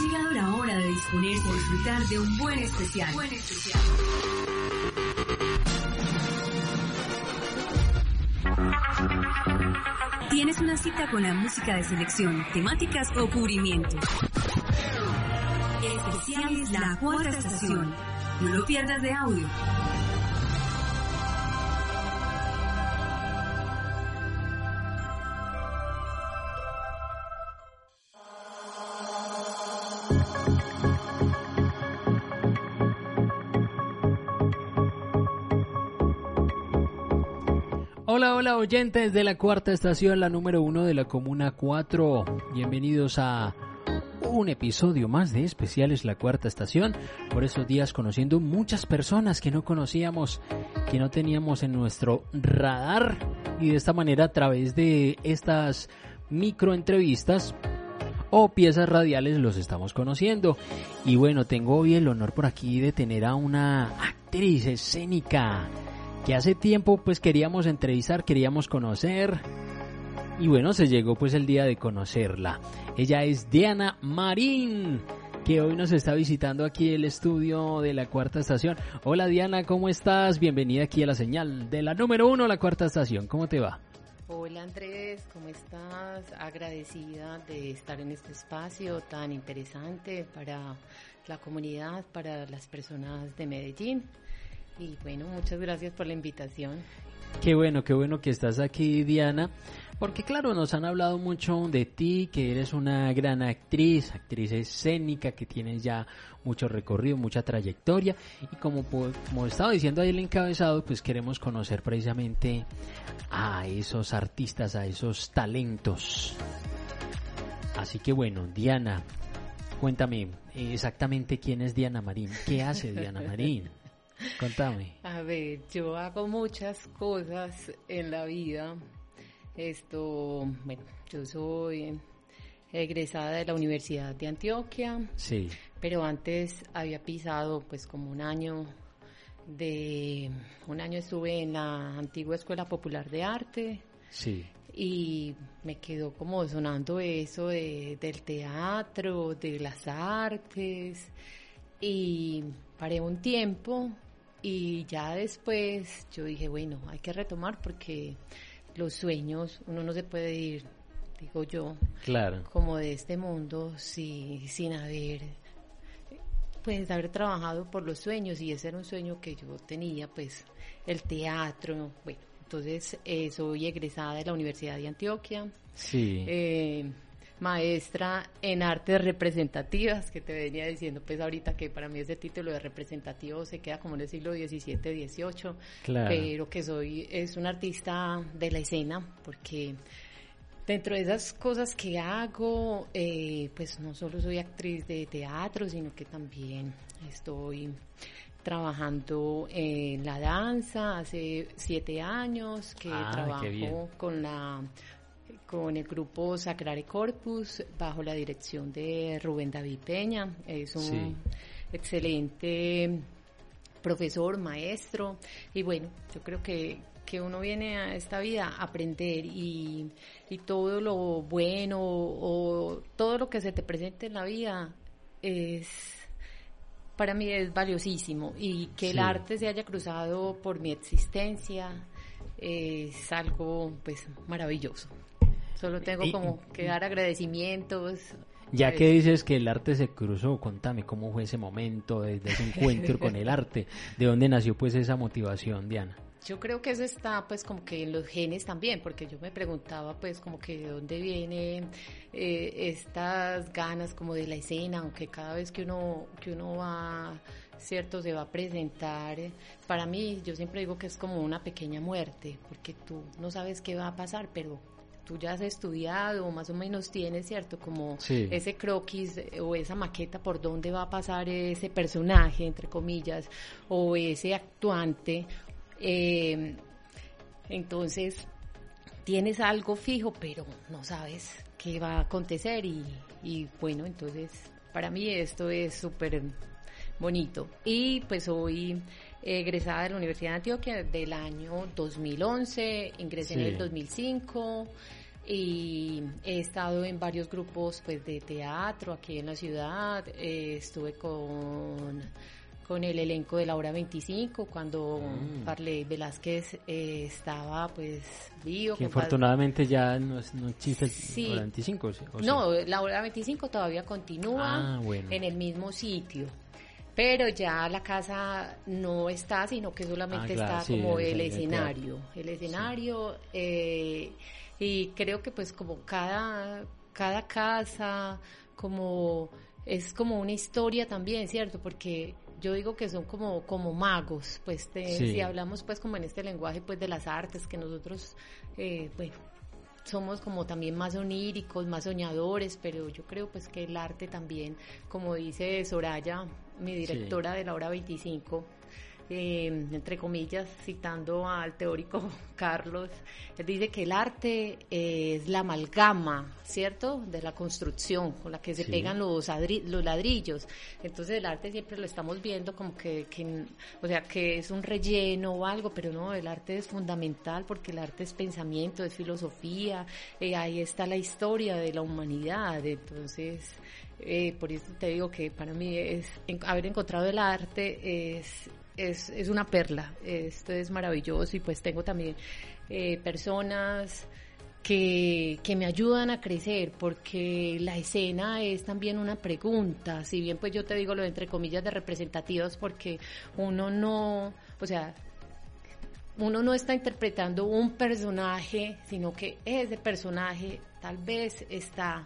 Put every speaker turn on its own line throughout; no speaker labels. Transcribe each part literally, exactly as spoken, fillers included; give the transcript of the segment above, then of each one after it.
llegado la hora de disponerse a disfrutar de un buen especial. Buen especial. Tienes una cita con la música de selección, temáticas o cubrimientos. Especial es la cuarta estación. No lo pierdas de audio.
Hola, hola oyentes de la cuarta estación, la número uno de la Comuna cuatro. Bienvenidos a un episodio más de Especiales La Cuarta Estación. Por esos días conociendo muchas personas que no conocíamos, que no teníamos en nuestro radar. Y de esta manera, a través de estas microentrevistas o piezas radiales, los estamos conociendo. Y bueno, tengo hoy el honor por aquí de tener a una actriz escénica que hace tiempo pues queríamos entrevistar, queríamos conocer, y bueno, se llegó pues el día de conocerla. Ella es Diana Marín, que hoy nos está visitando aquí el estudio de la cuarta estación. Hola Diana, ¿cómo estás? Bienvenida aquí a la señal de la número uno, la cuarta estación. ¿Cómo te va?
Hola Andrés, ¿cómo estás? Agradecida de estar en este espacio tan interesante para la comunidad, para las personas de Medellín. Y bueno, muchas gracias por la invitación.
Qué bueno, qué bueno que estás aquí, Diana, porque claro, nos han hablado mucho de ti, que eres una gran actriz, actriz escénica, que tienes ya mucho recorrido, mucha trayectoria, y como, como estaba diciendo ahí el encabezado, pues queremos conocer precisamente a esos artistas, a esos talentos. Así que bueno, Diana, cuéntame exactamente quién es Diana Marín, qué hace Diana Marín. Contame.
A ver, yo hago muchas cosas en la vida. Esto, bueno, yo soy egresada de la Universidad de Antioquia.
Sí.
Pero antes había pisado, pues, como un año de, un año estuve en la antigua Escuela Popular de Arte.
Sí.
Y me quedó como sonando eso de, del teatro, de las artes. Y paré un tiempo. Y ya después yo dije, bueno, hay que retomar porque los sueños, uno no se puede ir, digo yo,
claro,
como de este mundo si, sin haber, pues haber trabajado por los sueños, y ese era un sueño que yo tenía, pues el teatro. Bueno, entonces eh, soy egresada de la Universidad de Antioquia.
Sí.
Eh, maestra en artes representativas, que te venía diciendo pues ahorita que para mí ese título de representativo se queda como en el siglo diecisiete, dieciocho,
claro,
pero que soy es un artista de la escena, porque dentro de esas cosas que hago, eh, pues no solo soy actriz de teatro, sino que también estoy trabajando en la danza hace siete años, que
ah,
trabajo con la con el grupo Sacrare Corpus, bajo la dirección de Rubén David Peña. Es un sí. excelente profesor, maestro, y bueno, yo creo que, que uno viene a esta vida a aprender, y, y todo lo bueno o todo lo que se te presente en la vida es, para mí es valiosísimo, y que sí. el arte se haya cruzado por mi existencia es algo pues maravilloso. Solo tengo como que dar agradecimientos.
Ya que dices que el arte se cruzó, contame cómo fue ese momento, desde ese encuentro con el arte, ¿de dónde nació pues esa motivación, Diana?
Yo creo que eso está pues como que en los genes también, porque yo me preguntaba pues como que de dónde vienen eh, estas ganas como de la escena, aunque cada vez que uno que uno va, cierto, se va a presentar, para mí yo siempre digo que es como una pequeña muerte, porque tú no sabes qué va a pasar, pero tú ya has estudiado o más o menos tienes, cierto, como sí. ese croquis o esa maqueta por dónde va a pasar ese personaje, entre comillas, o ese actuante. Eh, entonces tienes algo fijo, pero no sabes qué va a acontecer, y, y bueno, entonces para mí esto es súper bonito. Y pues soy egresada de la Universidad de Antioquia del año dos mil once, ingresé sí. en el dos mil cinco, y he estado en varios grupos pues de teatro aquí en la ciudad. Eh, estuve con con el elenco de la hora veinticinco cuando mm. Parley Velázquez eh, estaba pues vivo.
Que afortunadamente ya no, no existe el
sí.
hora veinticinco. ¿O
no,
sí?
La hora veinticinco todavía continúa
ah, bueno.
en el mismo sitio. Pero ya la casa no está, sino que solamente ah, claro, está sí, como el, el escenario. El escenario, sí. eh, y creo que pues como cada, cada casa, como es como una historia también, ¿cierto? Porque yo digo que son como, como magos, pues te, sí. si hablamos pues como en este lenguaje pues de las artes, que nosotros, eh, bueno, somos como también más oníricos, más soñadores, pero yo creo pues que el arte también, como dice Soraya, mi directora sí. de la hora veinticinco, eh, entre comillas, citando al teórico Carlos, él dice que el arte es la amalgama, ¿cierto?, de la construcción con la que se sí. pegan los, adri- los ladrillos. Entonces el arte siempre lo estamos viendo como que, que, o sea, que es un relleno o algo, pero no, el arte es fundamental porque el arte es pensamiento, es filosofía, eh, ahí está la historia de la humanidad. Entonces, eh, por eso te digo que para mí es en, haber encontrado el arte es Es, es una perla, esto es maravilloso y pues tengo también eh, personas que, que me ayudan a crecer porque la escena es también una pregunta, si bien pues yo te digo lo de entre comillas de representativos porque uno no, o sea, uno no está interpretando un personaje, sino que ese personaje tal vez está...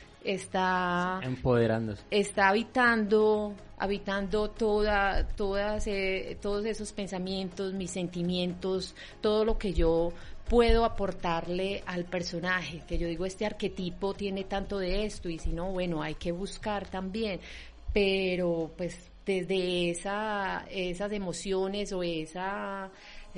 está
empoderándose,
está habitando habitando toda todas eh, todos esos pensamientos, mis sentimientos, todo lo que yo puedo aportarle al personaje, que yo digo este arquetipo tiene tanto de esto y si no, bueno, hay que buscar también, pero pues desde esa esas emociones o esa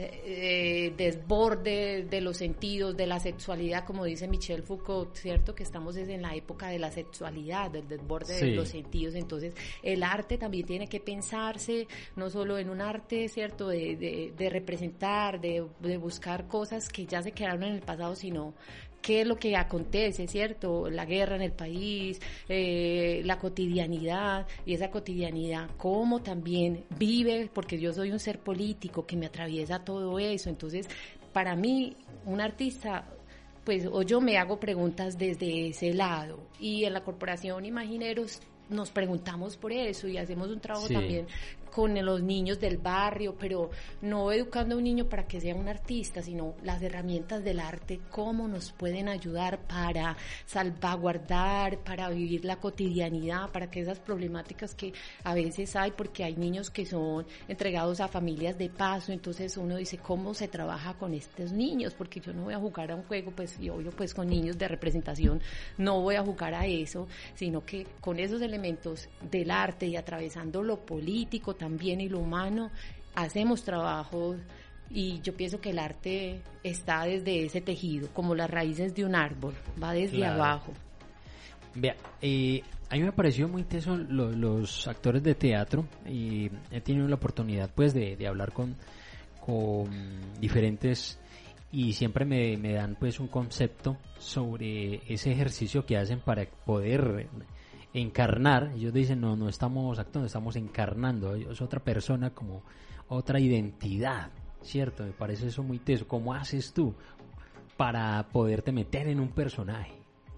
Eh, desborde de los sentidos, de la sexualidad, como dice Michel Foucault, ¿cierto? Que estamos en la época de la sexualidad, del desborde sí. de los sentidos. Entonces, el arte también tiene que pensarse, no solo en un arte, ¿cierto? De, de, de representar, de, de buscar cosas que ya se quedaron en el pasado, sino qué es lo que acontece, ¿cierto? La guerra en el país, eh, la cotidianidad, y esa cotidianidad, cómo también vive, porque yo soy un ser político que me atraviesa todo eso. Entonces, para mí, un artista, pues, o yo me hago preguntas desde ese lado, y en la Corporación Imagineros nos preguntamos por eso y hacemos un trabajo sí. también con los niños del barrio, pero no educando a un niño para que sea un artista, sino las herramientas del arte, cómo nos pueden ayudar para salvaguardar, para vivir la cotidianidad, para que esas problemáticas que a veces hay, porque hay niños que son entregados a familias de paso, entonces uno dice, ¿cómo se trabaja con estos niños? Porque yo no voy a jugar a un juego, pues, y obvio, pues con niños de representación no voy a jugar a eso, sino que con esos elementos del arte y atravesando lo político también y lo humano, hacemos trabajos, y yo pienso que el arte está desde ese tejido, como las raíces de un árbol, va desde claro. abajo.
Vea, eh, a mí me pareció muy teso lo, los actores de teatro, y he tenido la oportunidad pues de, de hablar con, con diferentes, y siempre me, me dan pues un concepto sobre ese ejercicio que hacen para poder encarnar. Ellos dicen, no, no estamos actuando, estamos encarnando, es otra persona, como otra identidad, ¿cierto? Me parece eso muy teso. ¿Cómo haces tú para poderte meter en un personaje?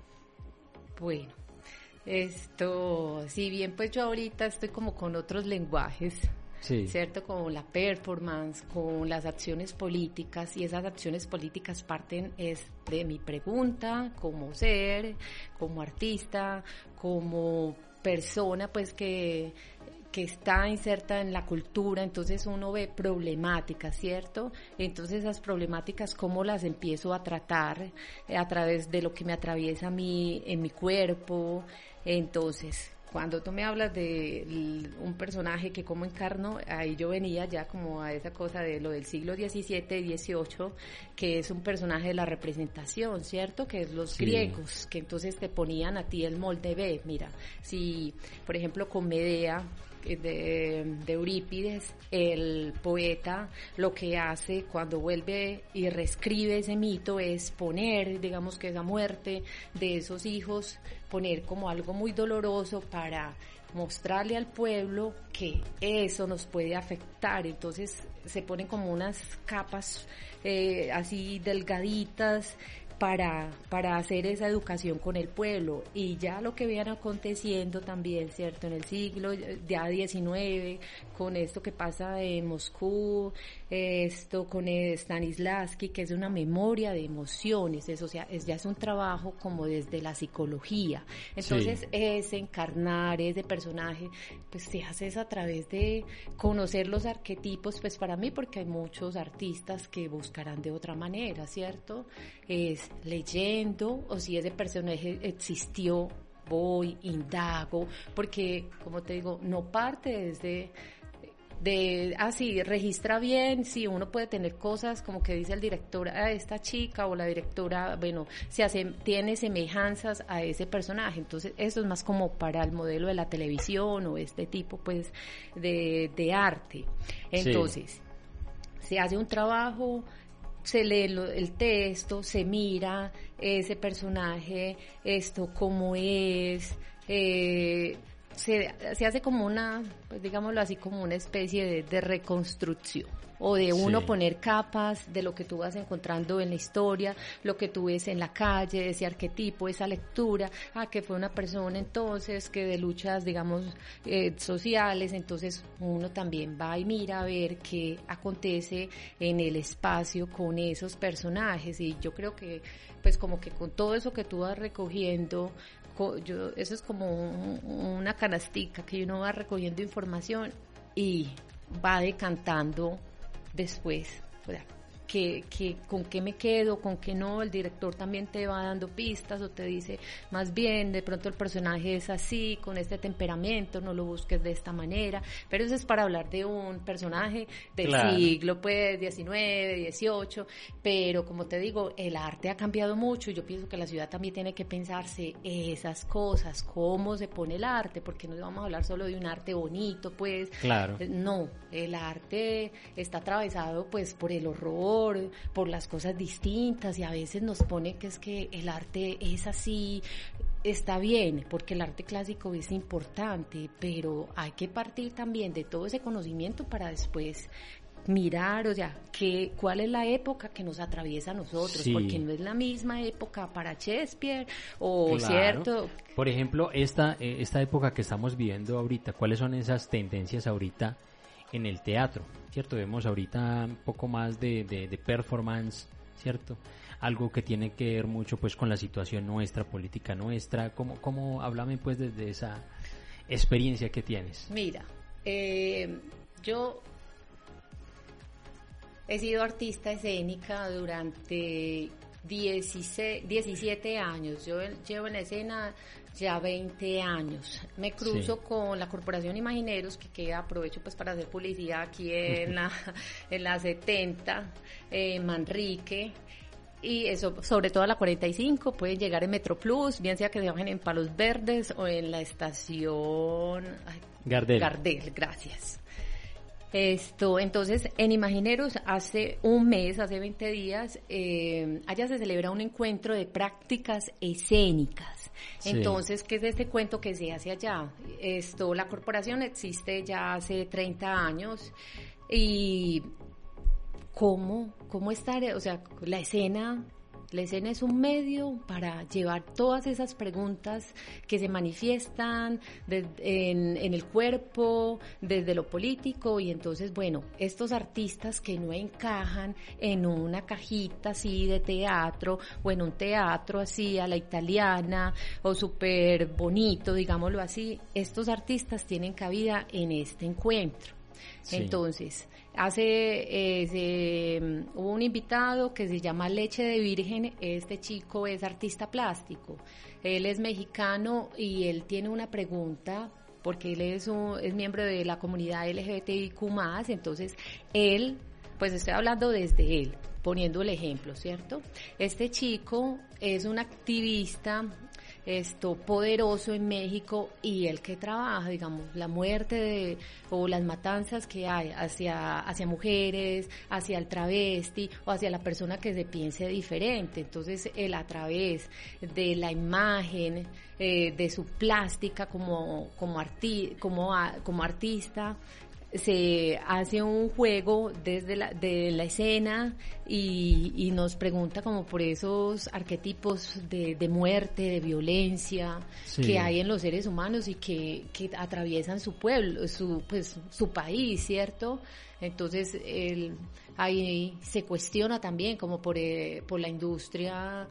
Bueno, esto, si bien pues yo ahorita estoy como con otros lenguajes, sí. ¿cierto? Con la performance, con las acciones políticas, y esas acciones políticas parten es de mi pregunta como ser, como artista, como persona pues que, que está inserta en la cultura. Entonces uno ve problemáticas, ¿cierto? Entonces esas problemáticas, ¿cómo las empiezo a tratar? Eh, a través de lo que me atraviesa a mí, en mi cuerpo. Entonces, cuando tú me hablas de l- un personaje que cómo encarno, ahí yo venía ya como a esa cosa de lo del siglo diecisiete y dieciocho, que es un personaje de la representación, ¿cierto? Que es los
Sí.
griegos, que entonces te ponían a ti el molde B. Mira, si, por ejemplo, con Medea, de, de Eurípides, el poeta lo que hace cuando vuelve y reescribe ese mito es poner, digamos que esa muerte de esos hijos, poner como algo muy doloroso para mostrarle al pueblo que eso nos puede afectar. Entonces se ponen como unas capas eh, así delgaditas para, para hacer esa educación con el pueblo, y ya lo que viene aconteciendo también, ¿cierto? En el siglo ya diecinueve, con esto que pasa en Moscú, esto con Stanislavski, que es una memoria de emociones, eso, o sea, es, ya es un trabajo como desde la psicología. Entonces, sí, ese encarnar, ese personaje, pues se hace es a través de conocer los arquetipos, pues para mí, porque hay muchos artistas que buscarán de otra manera, ¿cierto? Es leyendo, o si ese personaje existió, voy, indago, porque, como te digo, no parte desde de, ah, sí, registra bien, sí, uno puede tener cosas como que dice el director, a esta chica o la directora, bueno, se hace, tiene semejanzas a ese personaje, entonces eso es más como para el modelo de la televisión o este tipo, pues, de, de arte. Entonces, sí, se hace un trabajo, se lee lo, el texto, se mira ese personaje, esto cómo es, eh, se, se hace como una, pues digámoslo así, como una especie de, de reconstrucción, o de uno sí, poner capas de lo que tú vas encontrando en la historia, lo que tú ves en la calle, ese arquetipo, esa lectura, ah, que fue una persona entonces que de luchas, digamos, eh, sociales, entonces uno también va y mira a ver qué acontece en el espacio con esos personajes, y yo creo que, pues como que con todo eso que tú vas recogiendo, yo, eso es como un, una canastica que uno va recogiendo información y va decantando después, o sea, que, que con qué me quedo, con qué no. El director también te va dando pistas o te dice, más bien, de pronto el personaje es así, con este temperamento, no lo busques de esta manera, pero eso es para hablar de un personaje del claro, siglo, pues, diecinueve, dieciocho, pero como te digo, el arte ha cambiado mucho y yo pienso que la ciudad también tiene que pensarse esas cosas, cómo se pone el arte, porque no vamos a hablar solo de un arte bonito, pues, claro, no, el arte está atravesado, pues, por el horror, por las cosas distintas, y a veces nos pone que es que el arte es así, está bien, porque el arte clásico es importante, pero hay que partir también de todo ese conocimiento para después mirar, o sea, que, cuál es la época que nos atraviesa a nosotros, sí, porque no es la misma época para Shakespeare, o claro, cierto.
Por ejemplo, esta, esta época que estamos viviendo ahorita, ¿cuáles son esas tendencias ahorita en el teatro? ¿Cierto? Vemos ahorita un poco más de, de, de performance, ¿cierto? Algo que tiene que ver mucho pues con la situación nuestra, política nuestra. ¿Cómo, cómo háblame pues desde esa experiencia que tienes?
Mira, eh, yo he sido artista escénica durante dieciséis, diecisiete años. Yo llevo en la escena ya veinte años. Me cruzo sí, con la Corporación Imagineros, que queda, aprovecho pues para hacer publicidad aquí en la, en la setenta, eh, Manrique, y eso, sobre todo a la cuarenta y cinco, pueden llegar en Metroplus, bien sea que se bajen en Palos Verdes o en la estación ay,
Gardel.
Gardel, gracias. Esto, entonces, en Imagineros hace un mes, hace veinte días, eh, allá se celebra un encuentro de prácticas escénicas. Sí. Entonces, ¿qué es este cuento que se hace allá? Esto, la corporación existe ya hace treinta años y ¿cómo, cómo estar, o sea, la escena... La escena es un medio para llevar todas esas preguntas que se manifiestan de, en, en el cuerpo, desde lo político, y entonces, bueno, estos artistas que no encajan en una cajita así de teatro o en un teatro así a la italiana o súper bonito, digámoslo así, estos artistas tienen cabida en este encuentro. Sí. Entonces, hace eh, se, hubo un invitado que se llama Leche de Virgen. Este chico es artista plástico, él es mexicano y él tiene una pregunta porque él es, un, es miembro de la comunidad L G B T I Q más, entonces él, pues estoy hablando desde él, poniendo el ejemplo, ¿cierto? Este chico es un activista esto poderoso en México y el que trabaja, digamos, la muerte de, o las matanzas que hay hacia, hacia mujeres, hacia el travesti o hacia la persona que se piense diferente. Entonces, él a través de la imagen, eh, de su plástica como, como, arti, como, a, como artista, se hace un juego desde la, de la escena y, y nos pregunta como por esos arquetipos de, de muerte, de violencia sí. que hay en los seres humanos y que, que atraviesan su pueblo, su pues su país, ¿cierto? Entonces él, ahí se cuestiona también como por, eh, por la industria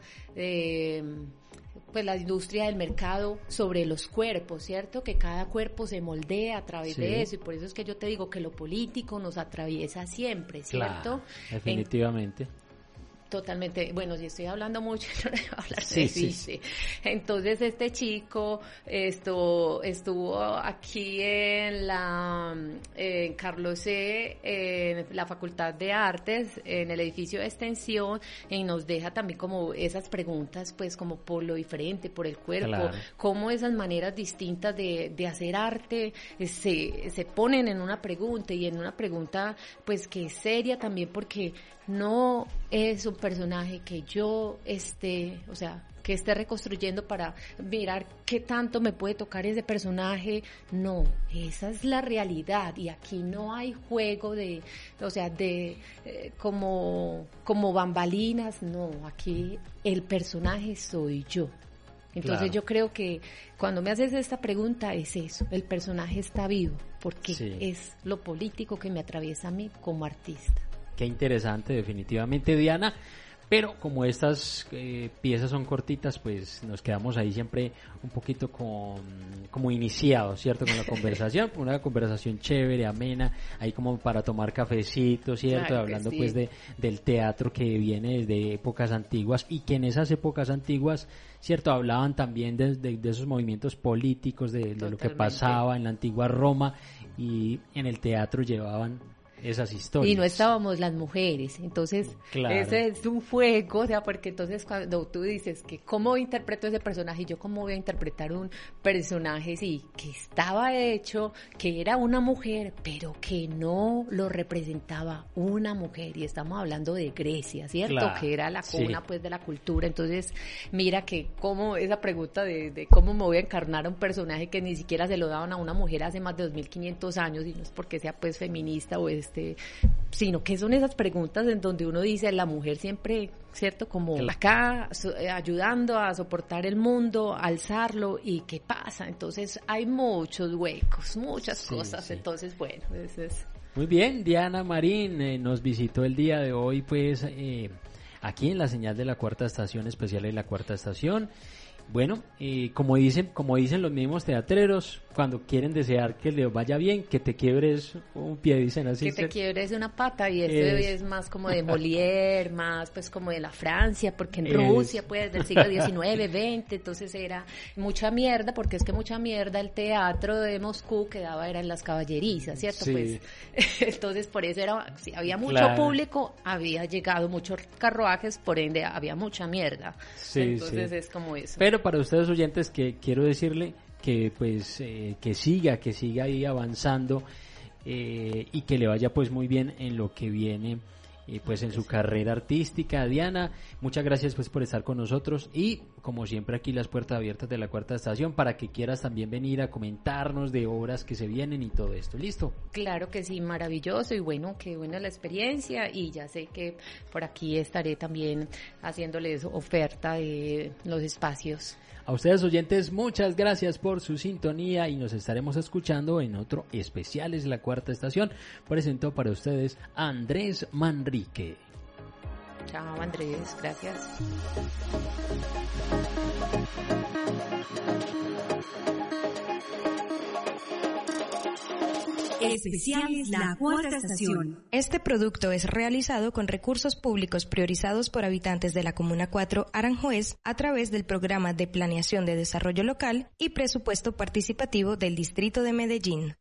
eh, pues la industria del mercado sobre los cuerpos, ¿cierto? Que cada cuerpo se moldea a través sí. de eso, y por eso es que yo te digo que lo político nos atraviesa siempre, ¿cierto?
Claro, definitivamente.
En, Totalmente, bueno, si estoy hablando mucho, no debo hablar
sí,
de
sí,
sí. Entonces este chico esto, estuvo aquí en la en Carlos C., en la Facultad de Artes, en el edificio de extensión, y nos deja también como esas preguntas, pues como por lo diferente, por el cuerpo, claro. cómo esas maneras distintas de, de hacer arte se, se ponen en una pregunta, y en una pregunta pues que es seria también, porque no es un personaje que yo esté, o sea, que esté reconstruyendo para mirar qué tanto me puede tocar ese personaje. No, esa es la realidad, y aquí no hay juego de, o sea, de eh, como como bambalinas, no, aquí el personaje soy yo. Entonces claro. yo creo que cuando me haces esta pregunta es eso, el personaje está vivo, porque sí. es lo político que me atraviesa a mí como artista.
Qué interesante, definitivamente, Diana. Pero como estas eh, piezas son cortitas, pues nos quedamos ahí siempre un poquito con, como iniciados, ¿cierto? Con la conversación, una conversación chévere, amena, ahí como para tomar cafecito, ¿cierto? Claro, hablando sí. pues de del teatro que viene desde épocas antiguas, y que en esas épocas antiguas, ¿cierto? Hablaban también de, de, de esos movimientos políticos, de, de lo que pasaba en la antigua Roma, y en el teatro llevaban esas historias.
Y no estábamos las mujeres, entonces claro. ese es un juego, o sea, porque entonces cuando tú dices que cómo interpreto ese personaje, yo cómo voy a interpretar un personaje, sí, que estaba hecho, que era una mujer, pero que no lo representaba una mujer, y estamos hablando de Grecia, ¿cierto? Claro. Que era la cuna sí. pues de la cultura. Entonces mira que cómo esa pregunta de, de cómo me voy a encarnar a un personaje que ni siquiera se lo daban a una mujer hace más de dos mil quinientos años, y no es porque sea pues feminista o es Este, sino que son esas preguntas en donde uno dice, la mujer siempre, ¿cierto? Como claro. acá so, eh, ayudando a soportar el mundo, a alzarlo, y ¿qué pasa? Entonces hay muchos huecos, muchas sí, cosas, sí. entonces bueno, eso es.
Muy bien, Diana Marín eh, nos visitó el día de hoy, pues eh, aquí en la señal de la Cuarta Estación, especial de la Cuarta Estación. Bueno, eh, como dicen, como dicen los mismos teatreros, cuando quieren desear que le vaya bien, que te quiebres un pie, dicen así.
Que te quiebres una pata, y este es, es más como de Molière, más pues como de la Francia, porque en es. Rusia pues del siglo diecinueve, veinte, entonces era mucha mierda, porque es que mucha mierda el teatro de Moscú quedaba era en las caballerizas, ¿cierto? Sí. Pues entonces por eso era, si había mucho claro. público, había llegado muchos carruajes, por ende había mucha mierda. Sí, entonces sí. es como eso.
Pero para ustedes oyentes, que quiero decirle que pues eh, que siga, que siga ahí avanzando eh, y que le vaya pues muy bien en lo que viene eh, pues en su carrera artística. Diana, muchas gracias pues por estar con nosotros, y como siempre aquí las puertas abiertas de la Cuarta Estación para que quieras también venir a comentarnos de obras que se vienen y todo esto. ¿Listo?
Claro que sí, maravilloso, y bueno, qué buena la experiencia, y ya sé que por aquí estaré también haciéndoles oferta de los espacios.
A ustedes oyentes, muchas gracias por su sintonía, y nos estaremos escuchando en otro Especiales La Cuarta Estación. Presentó para ustedes Andrés Manrique.
Chao Andrés, gracias.
Especiales La Cuarta Estación.
Este producto es realizado con recursos públicos priorizados por habitantes de la Comuna cuatro Aranjuez a través del Programa de Planeación de Desarrollo Local y Presupuesto Participativo del Distrito de Medellín.